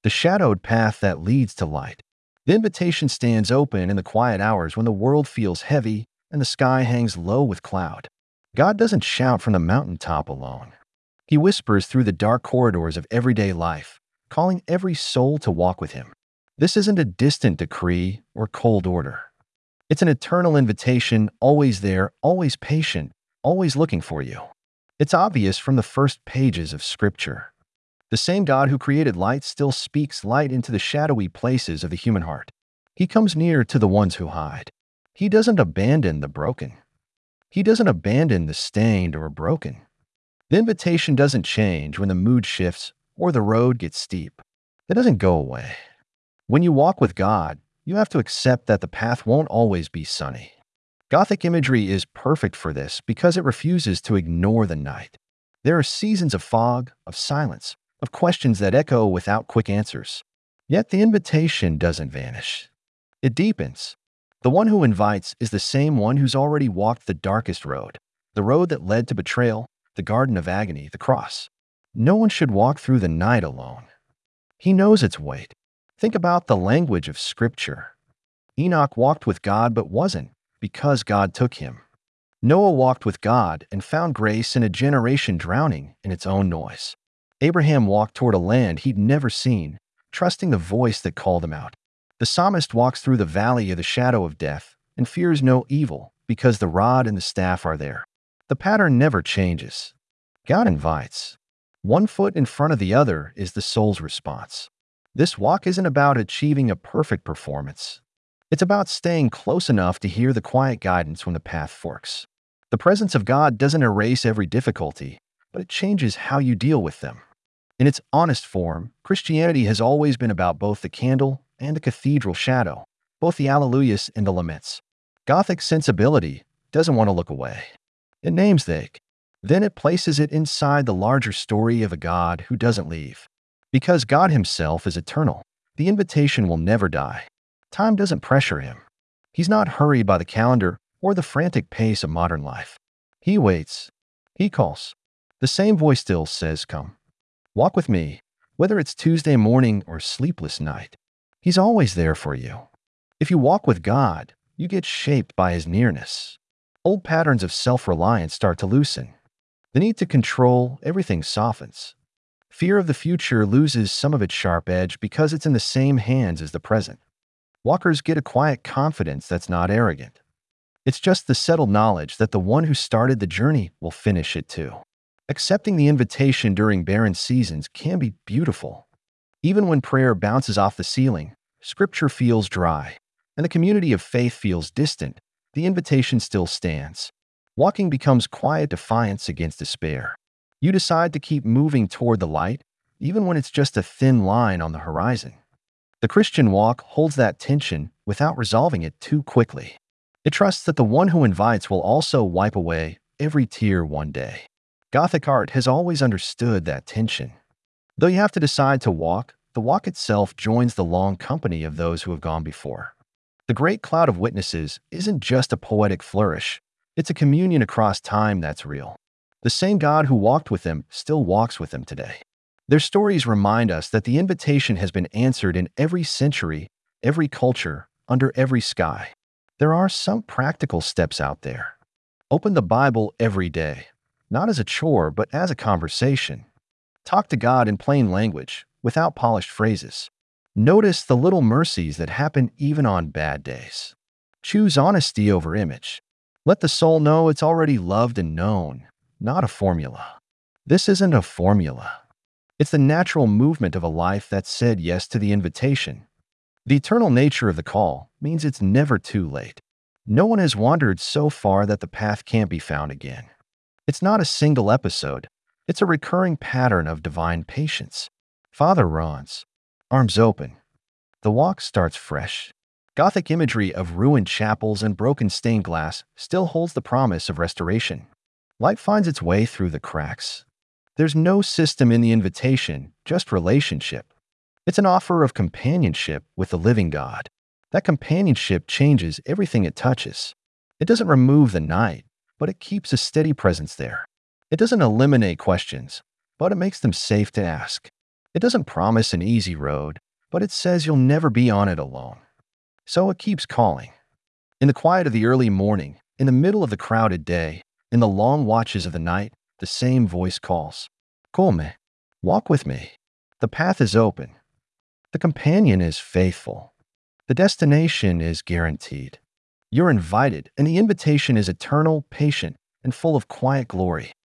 the shadowed path that leads to light. The invitation stands open in the quiet hours when the world feels heavy and the sky hangs low with cloud. God doesn't shout from the mountaintop alone. He whispers through the dark corridors of everyday life, calling every soul to walk with him. This isn't a distant decree or cold order. It's an eternal invitation, always there, always patient, always looking for you. It's obvious from the first pages of Scripture. The same God who created light still speaks light into the shadowy places of the human heart. He comes near to the ones who hide. He doesn't abandon the broken. He doesn't abandon the stained or broken. The invitation doesn't change when the mood shifts or the road gets steep. It doesn't go away. When you walk with God, you have to accept that the path won't always be sunny. Gothic imagery is perfect for this because it refuses to ignore the night. There are seasons of fog, of silence, of questions that echo without quick answers. Yet the invitation doesn't vanish. It deepens. The one who invites is the same one who's already walked the darkest road, the road that led to betrayal, the garden of agony, the cross. No one should walk through the night alone. He knows its weight. Think about the language of Scripture. Enoch walked with God but wasn't, because God took him. Noah walked with God and found grace in a generation drowning in its own noise. Abraham walked toward a land he'd never seen, trusting the voice that called him out. The psalmist walks through the valley of the shadow of death and fears no evil because the rod and the staff are there. The pattern never changes. God invites. One foot in front of the other is the soul's response. This walk isn't about achieving a perfect performance. It's about staying close enough to hear the quiet guidance when the path forks. The presence of God doesn't erase every difficulty, but it changes how you deal with them. In its honest form, Christianity has always been about both the candle and the cathedral shadow, both the alleluias and the laments. Gothic sensibility doesn't want to look away. It names the ache. Then it places it inside the larger story of a God who doesn't leave. Because God himself is eternal, the invitation will never die. Time doesn't pressure him. He's not hurried by the calendar or the frantic pace of modern life. He waits. He calls. The same voice still says, "Come. Walk with me," whether it's Tuesday morning or sleepless night. He's always there for you. If you walk with God, you get shaped by his nearness. Old patterns of self-reliance start to loosen. The need to control everything softens. Fear of the future loses some of its sharp edge because it's in the same hands as the present. Walkers get a quiet confidence that's not arrogant. It's just the settled knowledge that the one who started the journey will finish it too. Accepting the invitation during barren seasons can be beautiful. Even when prayer bounces off the ceiling, Scripture feels dry, and the community of faith feels distant, the invitation still stands. Walking becomes quiet defiance against despair. You decide to keep moving toward the light, even when it's just a thin line on the horizon. The Christian walk holds that tension without resolving it too quickly. It trusts that the one who invites will also wipe away every tear one day. Gothic art has always understood that tension. Though you have to decide to walk, the walk itself joins the long company of those who have gone before. The great cloud of witnesses isn't just a poetic flourish. It's a communion across time that's real. The same God who walked with them still walks with them today. Their stories remind us that the invitation has been answered in every century, every culture, under every sky. There are some practical steps out there. Open the Bible every day, not as a chore, but as a conversation. Talk to God in plain language, without polished phrases. Notice the little mercies that happen even on bad days. Choose honesty over image. Let the soul know it's already loved and known, not a formula. This isn't a formula. It's the natural movement of a life that said yes to the invitation. The eternal nature of the call means it's never too late. No one has wandered so far that the path can't be found again. It's not a single episode. It's a recurring pattern of divine patience. Father runs, arms open. The walk starts fresh. Gothic imagery of ruined chapels and broken stained glass still holds the promise of restoration. Light finds its way through the cracks. There's no system in the invitation, just relationship. It's an offer of companionship with the living God. That companionship changes everything it touches. It doesn't remove the night, but it keeps a steady presence there. It doesn't eliminate questions, but it makes them safe to ask. It doesn't promise an easy road, but it says you'll never be on it alone. So it keeps calling. In the quiet of the early morning, in the middle of the crowded day, in the long watches of the night, the same voice calls. Come, walk with me. The path is open. The companion is faithful. The destination is guaranteed. You're invited, and the invitation is eternal, patient, and full of quiet glory.